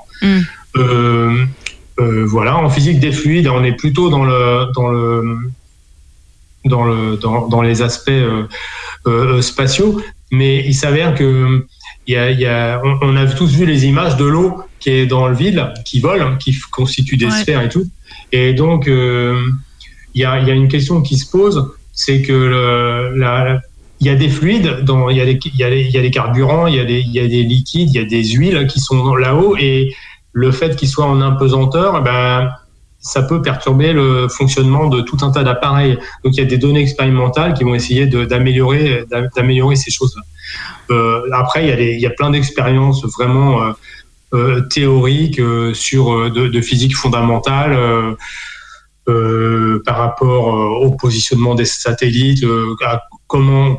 Speaker 13: Voilà, en physique des fluides, on est plutôt dans les aspects spatiaux, mais il s'avère que on a tous vu les images de l'eau qui est dans le vide, qui vole, qui constitue des sphères et tout. Et donc, il y a une question qui se pose, c'est que il y a des fluides, il y a des carburants, il y a des liquides, il y a des huiles qui sont là-haut, et le fait qu'ils soient en apesanteur, ça peut perturber le fonctionnement de tout un tas d'appareils. Donc il y a des données expérimentales qui vont essayer d'améliorer ces choses-là. Après, il y a plein d'expériences vraiment théoriques de physique fondamentale par rapport au positionnement des satellites, à comment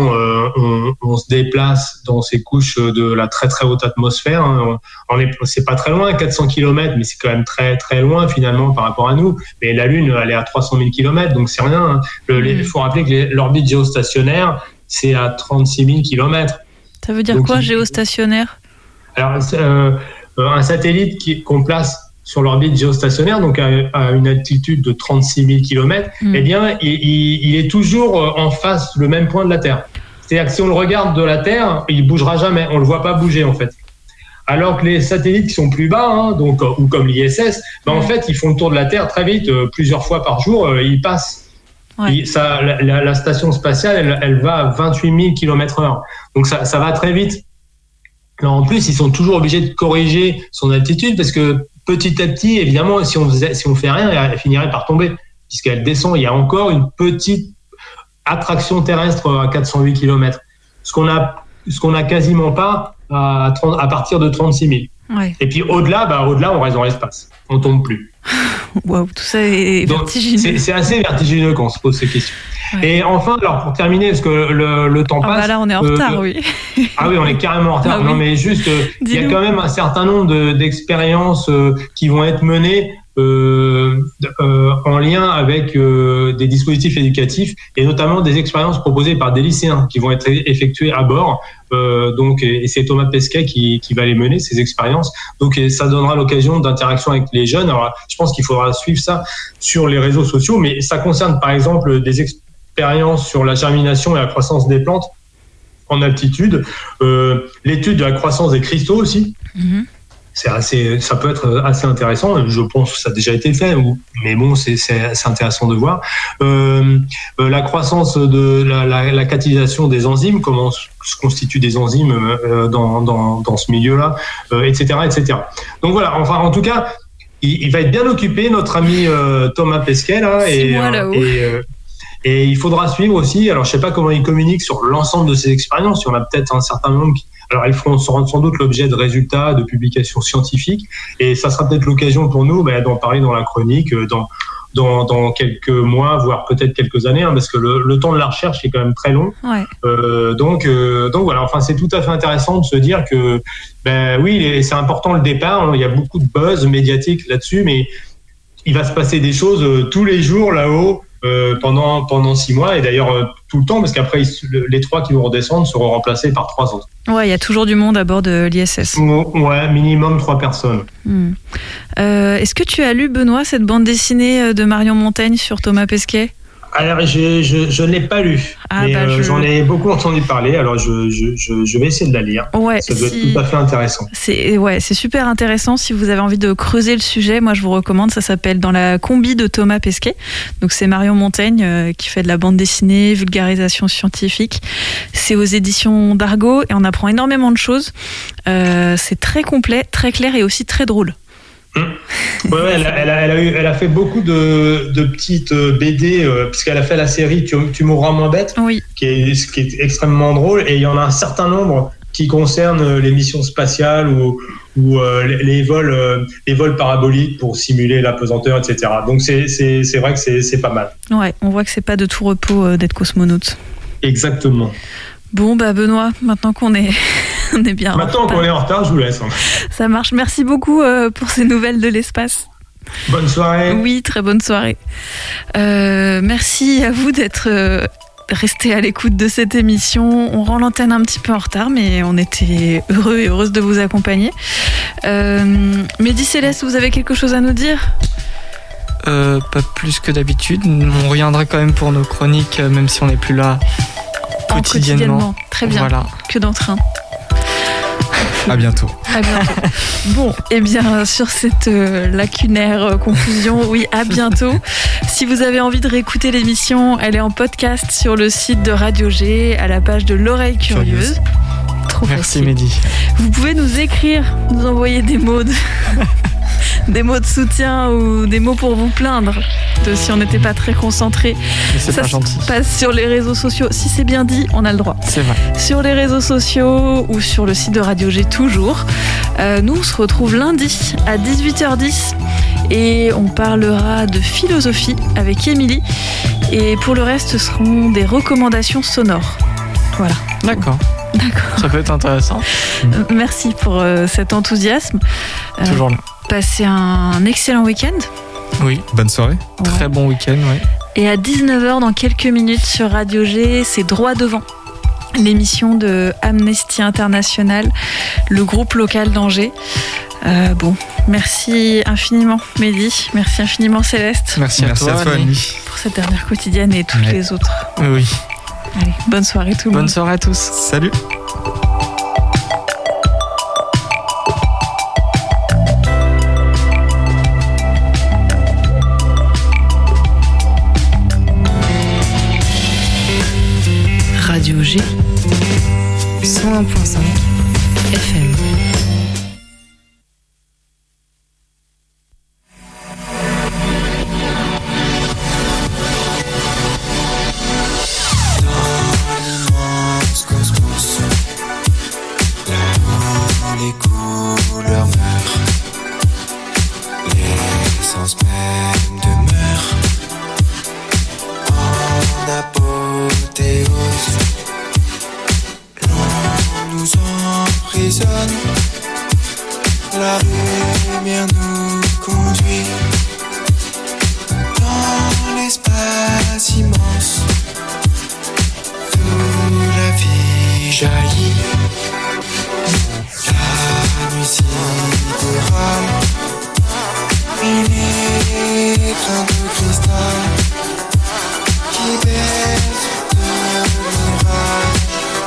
Speaker 13: on se déplace dans ces couches de la très très haute atmosphère. C'est pas très loin, 400 km, mais c'est quand même très très loin finalement par rapport à nous. Mais la Lune, elle est à 300 000 km, donc c'est rien. Il faut rappeler que l'orbite géostationnaire, c'est à 36 000 km.
Speaker 5: Ça veut dire quoi, géostationnaire ?
Speaker 13: Alors, un satellite qu'on place sur l'orbite géostationnaire, donc à une altitude de 36 000 km, eh bien, il est toujours en face, le même point de la Terre. C'est-à-dire que si on le regarde de la Terre, il bougera jamais, on le voit pas bouger en fait. Alors que les satellites qui sont plus bas, ou comme l'ISS, en fait, ils font le tour de la Terre très vite, plusieurs fois par jour, ils passent. Ouais. La station spatiale, elle va à 28 000 km/h. Donc ça va très vite. Alors, en plus, ils sont toujours obligés de corriger son altitude parce que petit à petit, évidemment, si on fait rien, elle finirait par tomber puisqu'elle descend. Il y a encore une petite attraction terrestre à 408 km. Ce qu'on a quasiment pas à partir de 36 000. Ouais. Et puis au-delà, on reste dans l'espace. On tombe plus.
Speaker 5: Waouh, tout ça est vertigineux.
Speaker 13: C'est assez vertigineux quand on se pose ces questions. Ouais. Et enfin, alors pour terminer, parce que le temps passe.
Speaker 5: Là, on est en retard, oui.
Speaker 13: Ah oui, on est carrément en retard. Ah, non, oui. Mais juste, il y a quand même un certain nombre d'expériences qui vont être menées en lien avec des dispositifs éducatifs et notamment des expériences proposées par des lycéens qui vont être effectuées à bord. Et c'est Thomas Pesquet qui va les mener, ces expériences. Donc, ça donnera l'occasion d'interaction avec les jeunes. Alors, je pense qu'il faudra suivre ça sur les réseaux sociaux, mais ça concerne par exemple des expériences sur la germination et la croissance des plantes en altitude, l'étude de la croissance des cristaux aussi. Mm-hmm. Ça peut être assez intéressant. Je pense que ça a déjà été fait, mais bon, c'est intéressant de voir. La croissance de la catalysation des enzymes, comment se constituent des enzymes dans ce milieu-là, etc., etc. Donc voilà. Enfin, en tout cas, il va être bien occupé, notre ami Thomas Pesquet là, et il faudra suivre aussi. Alors, je sais pas comment il communique sur l'ensemble de ces expériences. Il y en a peut-être un certain nombre alors, elles feront sans doute l'objet de résultats, de publications scientifiques, et ça sera peut-être l'occasion pour nous d'en parler dans la chronique dans quelques mois, voire peut-être quelques années, parce que le temps de la recherche est quand même très long. Ouais. Donc voilà. Enfin, c'est tout à fait intéressant de se dire que, oui, c'est important le départ. Il y a beaucoup de buzz médiatique là-dessus, mais il va se passer des choses tous les jours là-haut. Pendant 6 mois et d'ailleurs tout le temps parce qu'après les 3 qui vont redescendre seront remplacés par 3 autres.
Speaker 5: Ouais, il y a toujours du monde à bord de l'ISS.
Speaker 13: Ouais, minimum 3 personnes.
Speaker 5: Est-ce que tu as lu, Benoît, cette bande dessinée de Marion Montaigne sur Thomas Pesquet ?
Speaker 13: Alors, je ne l'ai pas lu, mais j'en ai beaucoup entendu parler, alors je vais essayer de la lire. Ouais, ça doit être tout à fait intéressant.
Speaker 5: C'est super intéressant. Si vous avez envie de creuser le sujet, moi je vous recommande, ça s'appelle Dans la combi de Thomas Pesquet. Donc c'est Marion Montaigne qui fait de la bande dessinée, vulgarisation scientifique. C'est aux éditions d'Argo et on apprend énormément de choses. C'est très complet, très clair et aussi très drôle.
Speaker 13: Ouais, elle a fait beaucoup de petites BD puisqu'elle a fait la série Tu mourras moins bête, oui. qui est extrêmement drôle, et il y en a un certain nombre qui concernent les missions spatiales ou les vols paraboliques pour simuler l'apesanteur, etc. Donc c'est vrai que c'est pas mal.
Speaker 5: Ouais, on voit que c'est pas de tout repos d'être cosmonaute.
Speaker 13: Exactement.
Speaker 5: Bon, Benoît, maintenant qu'on est bien
Speaker 13: Maintenant qu'on est en retard, je vous laisse.
Speaker 5: Ça marche. Merci beaucoup pour ces nouvelles de l'espace.
Speaker 13: Bonne soirée.
Speaker 5: Oui, très bonne soirée. Merci à vous d'être restés à l'écoute de cette émission. On rend l'antenne un petit peu en retard, mais on était heureux et heureuses de vous accompagner. Mehdi, Céleste, vous avez quelque chose à nous dire ?
Speaker 6: Pas plus que d'habitude. On reviendra quand même pour nos chroniques, même si on n'est plus là quotidiennement.
Speaker 5: Très bien.
Speaker 6: Voilà.
Speaker 5: Que d'entrain.
Speaker 9: À bientôt.
Speaker 5: À bientôt. Bon, et bien sur cette lacunaire conclusion, oui, à bientôt. Si vous avez envie de réécouter l'émission, elle est en podcast sur le site de Radio G, à la page de l'Oreille Curieuse. Trop
Speaker 6: Merci
Speaker 5: facile.
Speaker 6: Mehdi.
Speaker 5: Vous pouvez nous écrire, nous envoyer des mots des mots de soutien ou des mots pour vous plaindre de si on n'était pas très concentré.
Speaker 6: Mais c'est
Speaker 5: ça
Speaker 6: pas gentil.
Speaker 5: se passe sur les réseaux sociaux. Si c'est bien dit, on a le droit.
Speaker 6: C'est vrai.
Speaker 5: Sur les réseaux sociaux ou sur le site de Radio G toujours. Nous, on se retrouve lundi à 18h10 et on parlera de philosophie avec Émilie. Et pour le reste, ce seront des recommandations sonores. Voilà.
Speaker 6: D'accord. Ça peut être intéressant.
Speaker 5: Merci pour cet enthousiasme.
Speaker 6: Toujours là.
Speaker 5: Passez un excellent week-end.
Speaker 6: Oui.
Speaker 9: Bonne soirée.
Speaker 6: Très bon week-end, oui.
Speaker 5: Et à 19h, dans quelques minutes sur Radio G, c'est Droit devant. L'émission de Amnesty International, le groupe local d'Angers. Bon, merci infiniment Mehdi, merci infiniment Céleste.
Speaker 6: Merci à toi
Speaker 9: Annie.
Speaker 5: Pour cette dernière quotidienne et toutes les autres.
Speaker 6: Oui.
Speaker 5: Allez, bonne soirée tout le monde.
Speaker 6: Bonne soirée à tous.
Speaker 9: Salut.
Speaker 10: Radio G 101.5 FM.
Speaker 14: Les couleurs meurent, l'essence même demeure en apothéose. L'on nous emprisonne, la lumière nous conduit dans l'espace immense d'où la vie jaillit. La musique orale et les grains de cristal qui baissent de mirage,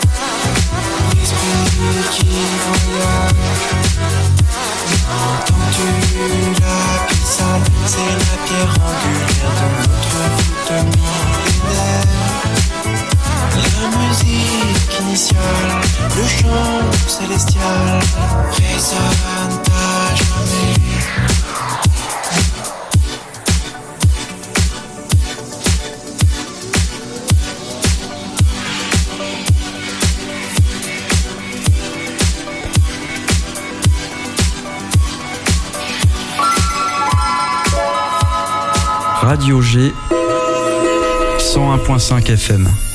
Speaker 14: l'esprit qui voyage. Entends-tu l'abyssale, c'est la pierre angulaire de notre voûte millénaire. La musique initiale, le chant célestial résonne à jamais.
Speaker 9: Radio G 101.5 FM.